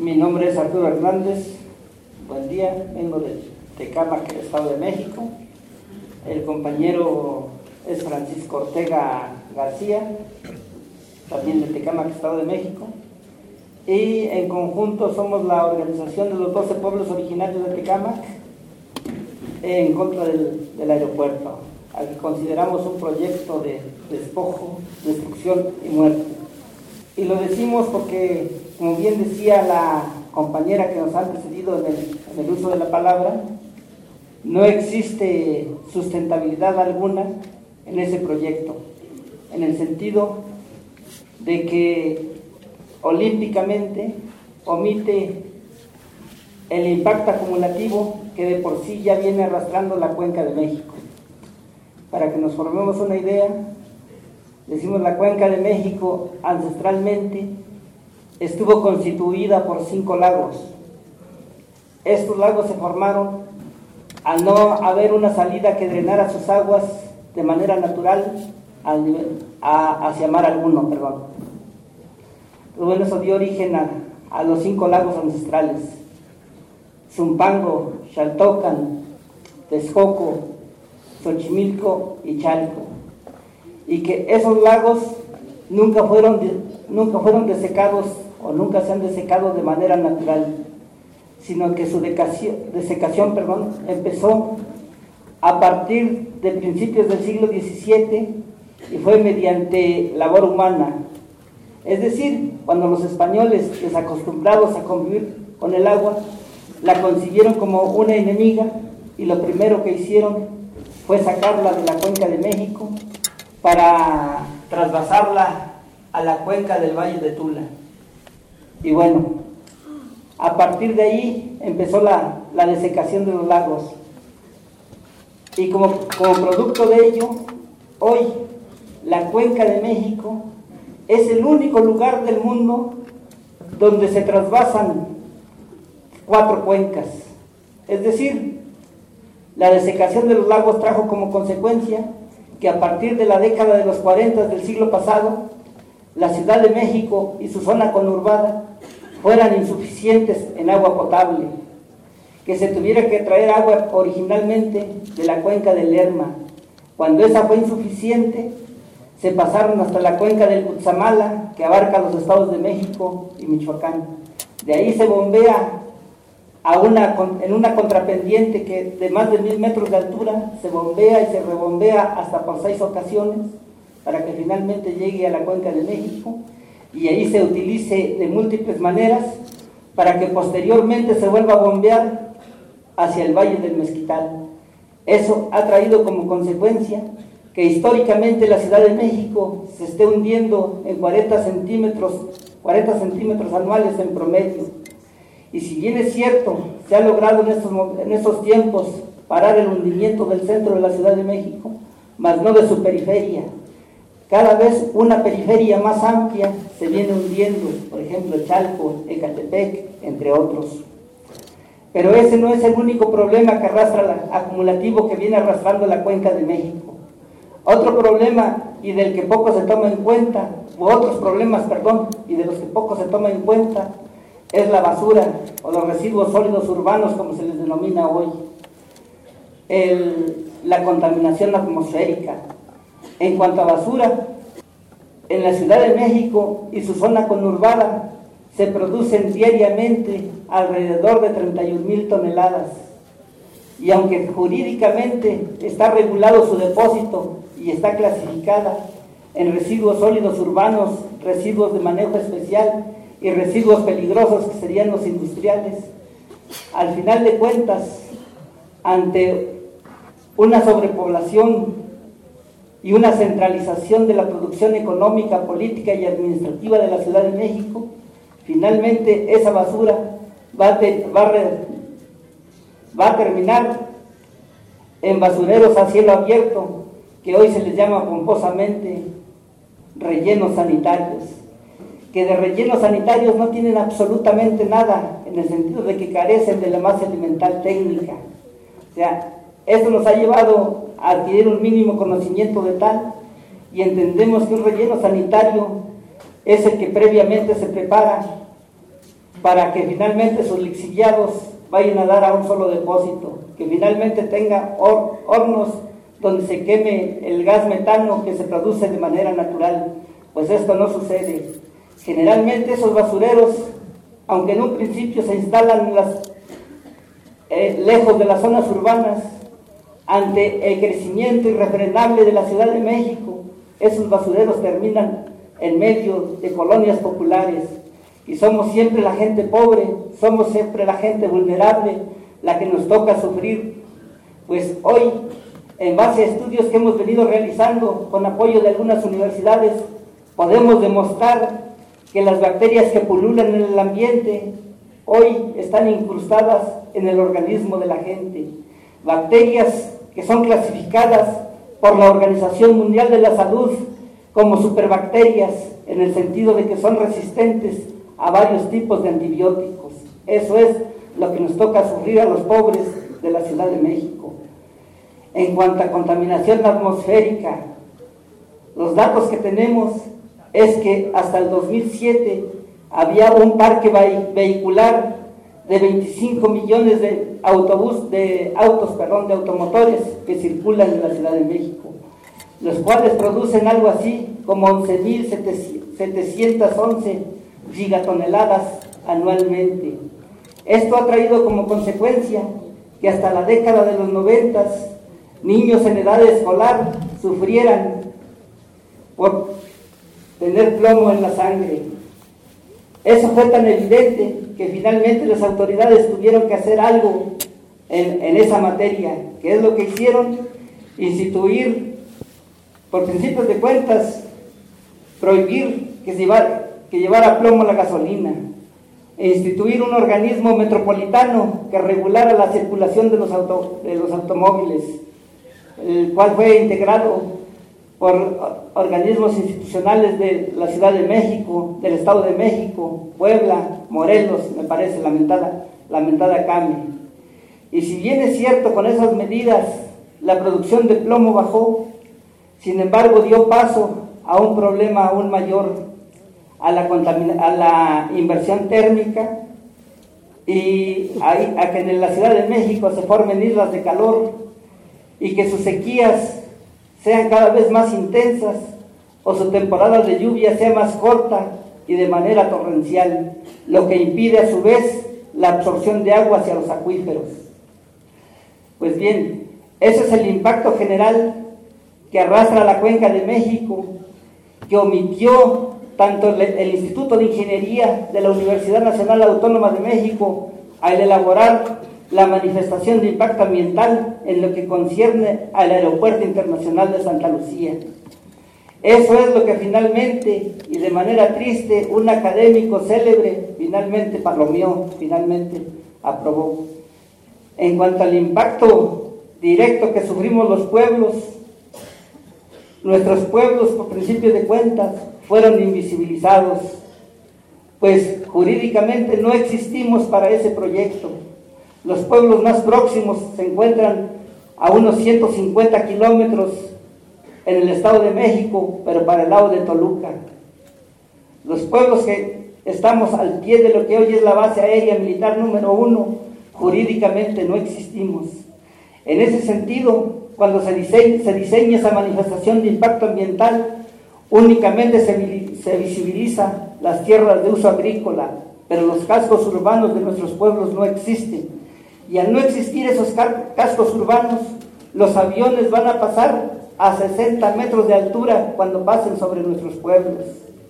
Mi nombre es Arturo Hernández. Buen día, vengo de Tecámac, Estado de México. El compañero es Francisco Ortega García, también de Tecámac, Estado de México. Y en conjunto somos la organización de los 12 pueblos originarios de Tecámac en contra del aeropuerto, al que consideramos un proyecto de despojo, destrucción y muerte. Y lo decimos porque, como bien decía la compañera que nos ha precedido en el uso de la palabra, no existe sustentabilidad alguna en ese proyecto, en el sentido de que olímpicamente omite el impacto acumulativo que de por sí ya viene arrastrando la Cuenca de México. Para que nos formemos una idea, decimos la Cuenca de México ancestralmente estuvo constituida por 5 lagos. Estos lagos se formaron al no haber una salida que drenara sus aguas de manera natural hacia mar alguno, Bueno, eso dio origen a los 5 lagos ancestrales: Zumpango, Xaltocan, Texcoco, Xochimilco y Chalco, y que esos lagos nunca fueron desecados o nunca se han desecado de manera natural, sino que su desecación empezó a partir de principios del siglo XVII y fue mediante labor humana. Es decir, cuando los españoles, desacostumbrados a convivir con el agua, la concibieron como una enemiga, y lo primero que hicieron fue sacarla de la Cuenca de México para trasvasarla a la cuenca del Valle de Tula. Y bueno, a partir de ahí empezó la desecación de los lagos. Y como producto de ello, hoy la Cuenca de México es el único lugar del mundo donde se trasvasan 4 cuencas. Es decir, la desecación de los lagos trajo como consecuencia que a partir de la década de los 40 del siglo pasado, la Ciudad de México y su zona conurbada fueran insuficientes en agua potable, que se tuviera que traer agua originalmente de la cuenca del Lerma. Cuando esa fue insuficiente, se pasaron hasta la cuenca del Cutzamala, que abarca los estados de México y Michoacán. De ahí se bombea en una contrapendiente que de más de 1000 metros de altura, se bombea y se rebombea hasta por 6 ocasiones para que finalmente llegue a la Cuenca de México, y ahí se utilice de múltiples maneras para que posteriormente se vuelva a bombear hacia el Valle del Mezquital. Eso ha traído como consecuencia que históricamente la Ciudad de México se esté hundiendo en 40 centímetros anuales en promedio. Y si bien es cierto, se ha logrado en estos tiempos parar el hundimiento del centro de la Ciudad de México, mas no de su periferia. Cada vez una periferia más amplia se viene hundiendo, por ejemplo Chalco, Ecatepec, entre otros. Pero ese no es el único problema que acumulativo que viene arrastrando la Cuenca de México. Otro problema, y del que poco se toma en cuenta, y de los que poco se toma en cuenta, es la basura o los residuos sólidos urbanos, como se les denomina hoy. La contaminación atmosférica. En cuanto a basura, en la Ciudad de México y su zona conurbada se producen diariamente alrededor de 31,000 toneladas. Y aunque jurídicamente está regulado su depósito y está clasificada en residuos sólidos urbanos, residuos de manejo especial y residuos peligrosos, que serían los industriales, al final de cuentas, ante una sobrepoblación y una centralización de la producción económica, política y administrativa de la Ciudad de México, finalmente esa basura va a terminar en basureros a cielo abierto, que hoy se les llama pomposamente rellenos sanitarios, que de rellenos sanitarios no tienen absolutamente nada, en el sentido de que carecen de la más elemental técnica. O sea, esto nos ha llevado a adquirir un mínimo conocimiento de tal, y entendemos que un relleno sanitario es el que previamente se prepara para que finalmente sus lixiviados vayan a dar a un solo depósito, que finalmente tenga hornos donde se queme el gas metano que se produce de manera natural. Pues esto no sucede. Generalmente esos basureros, aunque en un principio se instalan lejos de las zonas urbanas, ante el crecimiento irrefrenable de la Ciudad de México, esos basureros terminan en medio de colonias populares, y somos siempre la gente pobre, somos siempre la gente vulnerable la que nos toca sufrir. Pues hoy, en base a estudios que hemos venido realizando con apoyo de algunas universidades, podemos demostrar que las bacterias que pululan en el ambiente hoy están incrustadas en el organismo de la gente. Bacterias que son clasificadas por la Organización Mundial de la Salud como superbacterias, en el sentido de que son resistentes a varios tipos de antibióticos. Eso es lo que nos toca sufrir a los pobres de la Ciudad de México. En cuanto a contaminación atmosférica, los datos que tenemos es que hasta el 2007 había un parque vehicular de 25 millones de automotores que circulan en la Ciudad de México, los cuales producen algo así como 11.711 gigatoneladas anualmente. Esto ha traído como consecuencia que hasta la década de los 90 niños en edad escolar sufrieran por tener plomo en la sangre. Eso fue tan evidente que finalmente las autoridades tuvieron que hacer algo en esa materia, que es lo que hicieron: instituir, por principios de cuentas, prohibir que llevara plomo la gasolina, e instituir un organismo metropolitano que regulara la circulación de los automóviles, el cual fue integrado por organismos institucionales de la Ciudad de México, del Estado de México, Puebla, Morelos, me parece, lamentada CAME. Y si bien es cierto, con esas medidas la producción de plomo bajó, sin embargo dio paso a un problema aún mayor, a la inversión térmica, y a que en la Ciudad de México se formen islas de calor y que sus sequías sean cada vez más intensas o su temporada de lluvia sea más corta y de manera torrencial, lo que impide a su vez la absorción de agua hacia los acuíferos. Pues bien, ese es el impacto general que arrastra la Cuenca de México, que omitió tanto el Instituto de Ingeniería de la Universidad Nacional Autónoma de México al elaborar la manifestación de impacto ambiental en lo que concierne al Aeropuerto Internacional de Santa Lucía. Eso es lo que finalmente, y de manera triste, un académico célebre finalmente palomeó, finalmente aprobó. En cuanto al impacto directo que sufrimos los pueblos, nuestros pueblos, por principio de cuentas, fueron invisibilizados, pues jurídicamente no existimos para ese proyecto. Los pueblos más próximos se encuentran a unos 150 kilómetros en el Estado de México, pero para el lado de Toluca. Los pueblos que estamos al pie de lo que hoy es la base aérea militar número 1, jurídicamente no existimos. En ese sentido, cuando se diseña esa manifestación de impacto ambiental, únicamente se visibiliza las tierras de uso agrícola, pero los cascos urbanos de nuestros pueblos no existen. Y al no existir esos cascos urbanos, los aviones van a pasar a 60 metros de altura cuando pasen sobre nuestros pueblos.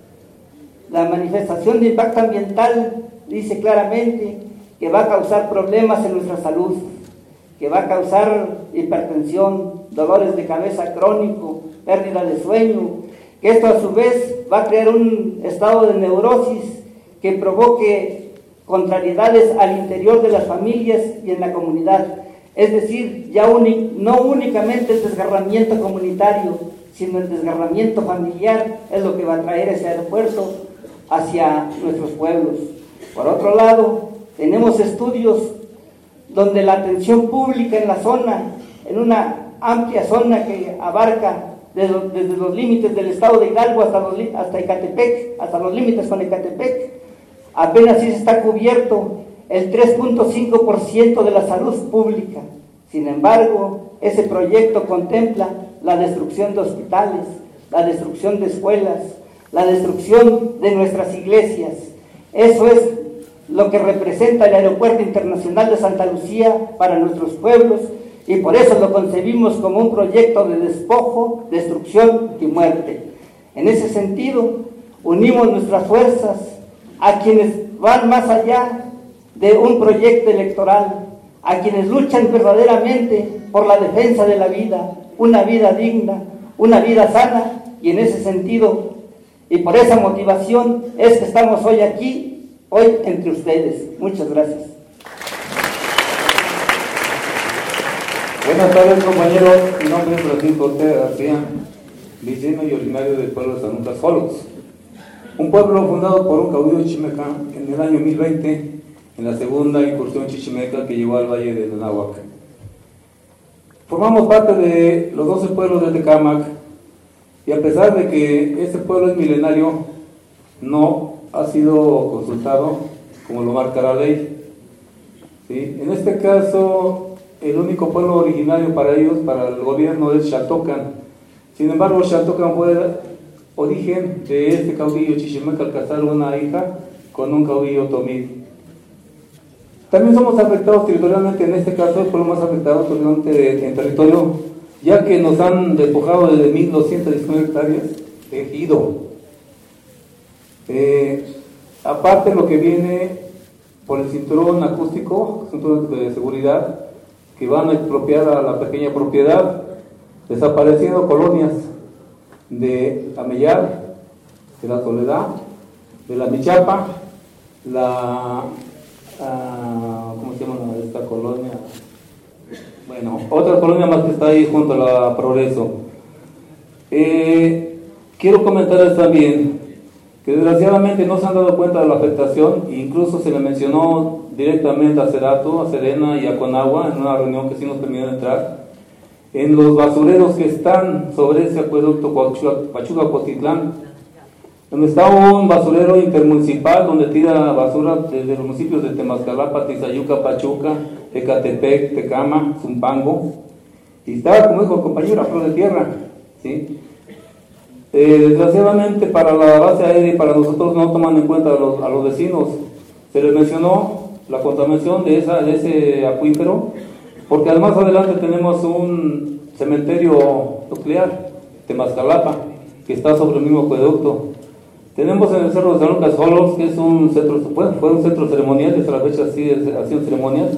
La manifestación de impacto ambiental dice claramente que va a causar problemas en nuestra salud, que va a causar hipertensión, dolores de cabeza crónico, pérdida de sueño, que esto a su vez va a crear un estado de neurosis que provoque contrariedades al interior de las familias y en la comunidad. Es decir, ya no únicamente el desgarramiento comunitario, sino el desgarramiento familiar es lo que va a traer ese aeropuerto hacia nuestros pueblos. Por otro lado, tenemos estudios donde la atención pública en la zona, en una amplia zona que abarca desde los límites del estado de Hidalgo hasta Ecatepec, hasta los límites con Ecatepec, apenas sí está cubierto el 3.5% de la salud pública. Sin embargo, ese proyecto contempla la destrucción de hospitales, la destrucción de escuelas, la destrucción de nuestras iglesias. Eso es lo que representa el Aeropuerto Internacional de Santa Lucía para nuestros pueblos, y por eso lo concebimos como un proyecto de despojo, destrucción y muerte. En ese sentido, unimos nuestras fuerzas a quienes van más allá de un proyecto electoral, a quienes luchan verdaderamente por la defensa de la vida, una vida digna, una vida sana, y en ese sentido y por esa motivación es que estamos hoy aquí, hoy entre ustedes. Muchas gracias. Buenas tardes, compañeros. Mi nombre es Francisco Ortega García, vecino y originario del pueblo de San Lucas Xolos, un pueblo fundado por un caudillo chichimeca en el año 1020, en la segunda incursión chichimeca que llegó al Valle de Nahuac. Formamos parte de los 12 pueblos de Tecámac, y a pesar de que este pueblo es milenario, no ha sido consultado como lo marca la ley. ¿Sí? En este caso, el único pueblo originario para ellos, para el gobierno, es Xaltocan. Sin embargo, Xaltocan fue origen de este caudillo chichimeca al casar una hija con un caudillo otomí. También somos afectados territorialmente, en este caso el pueblo más afectado en territorio, ya que nos han despojado de 1.219 hectáreas de ejido. Aparte lo que viene por el cinturón acústico, cinturón de seguridad, que van a expropiar a la pequeña propiedad, desapareciendo colonias de Amellar, de la Soledad, de la Michapa, ¿cómo se llama esta colonia? Bueno, otra colonia más que está ahí junto a la Progreso. Quiero comentarles también que desgraciadamente no se han dado cuenta de la afectación, e incluso se le mencionó directamente a Cerato, a Serena y a Conagua en una reunión que sí nos permitió entrar, en los basureros que están sobre ese acueducto Pachuca-Cotitlán, donde está un basurero intermunicipal donde tira basura desde los municipios de Temascalapa, Tizayuca, Pachuca, Ecatepec, Tecama, Zumpango, y está, como dijo el compañero, a flor de tierra, ¿sí? Desgraciadamente para la base aérea y para nosotros no toman en cuenta a los vecinos. Se les mencionó la contaminación de ese acuífero, porque además adelante tenemos un cementerio nuclear, Temascalapa, que está sobre el mismo acueducto. Tenemos en el Cerro de San Lucas Xolos, que es un centro, fue un centro ceremonial, desde la fecha sí hacían ceremonias,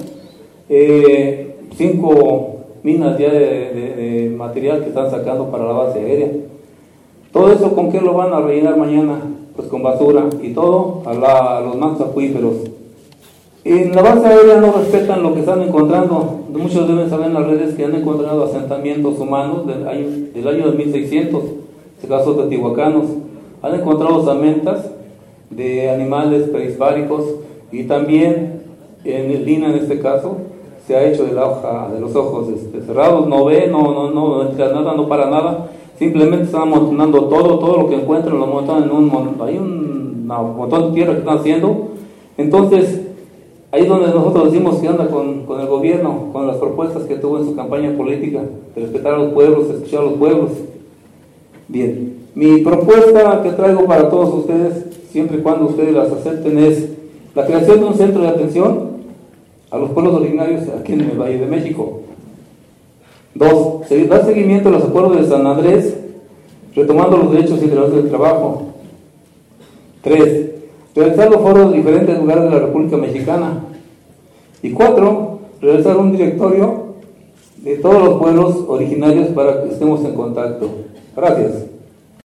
5 minas ya de material que están sacando para la base aérea. Todo eso, ¿con qué lo van a rellenar mañana? Pues con basura, y todo a los mantos acuíferos. En la base aérea no respetan lo que están encontrando. Muchos deben saber en las redes que han encontrado asentamientos humanos del año de 1600, en caso de teotihuacanos. Han encontrado osamentas de animales prehispánicos, y también en el lina, en este caso, se ha hecho de la hoja, de los ojos cerrados. No ve, no entra nada, no para nada. Simplemente están amontonando todo lo que encuentran, lo amontonan en un montón de tierra que están haciendo. Entonces, ahí es donde nosotros decimos que anda con el gobierno, con las propuestas que tuvo en su campaña política, de respetar a los pueblos, escuchar a los pueblos. Bien, mi propuesta que traigo para todos ustedes, siempre y cuando ustedes las acepten, es la creación de un centro de atención a los pueblos originarios aquí en el Valle de México. 2. Dar seguimiento a los acuerdos de San Andrés, retomando los derechos integrales del trabajo. 3. Realizar los foros en diferentes lugares de la República Mexicana. Y 4. Realizar un directorio de todos los pueblos originarios para que estemos en contacto. Gracias.